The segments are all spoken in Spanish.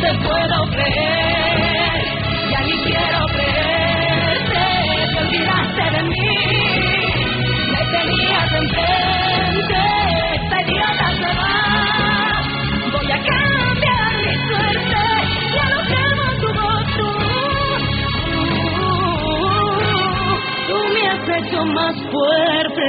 te puedo creer, ya ni quiero creerte, te olvidaste de mí, me tenías enfrente, esta idiota se va, voy a cambiar mi suerte, ya no temo tu voz, tú me has hecho más fuerte.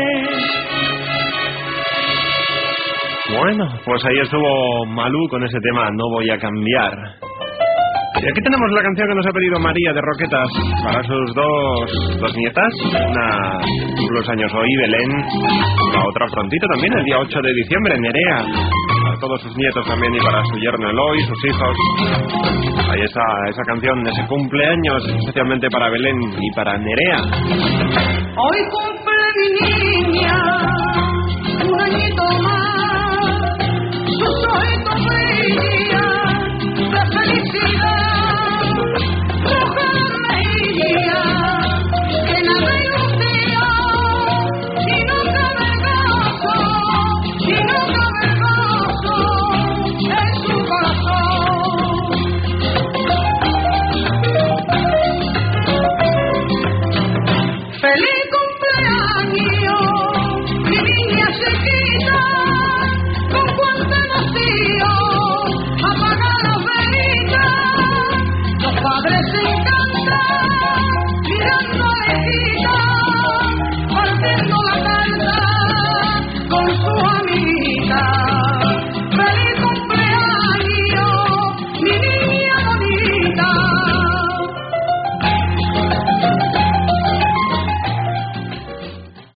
Bueno, pues ahí estuvo Malú con ese tema No voy a cambiar. Y aquí tenemos la canción que nos ha pedido María de Roquetas para sus dos nietas. Una cumple los años hoy, Belén, la otra prontito también, el día 8 de diciembre, Nerea. Para todos sus nietos también y para su yerno Eloy, sus hijos. Ahí está esa canción de ese cumpleaños, especialmente para Belén y para Nerea. Hoy cumple mi niña un añito más.